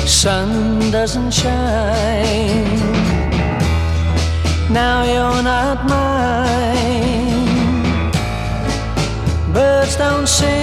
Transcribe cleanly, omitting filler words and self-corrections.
sun doesn't shine. Now you're not mine. Birds don't sing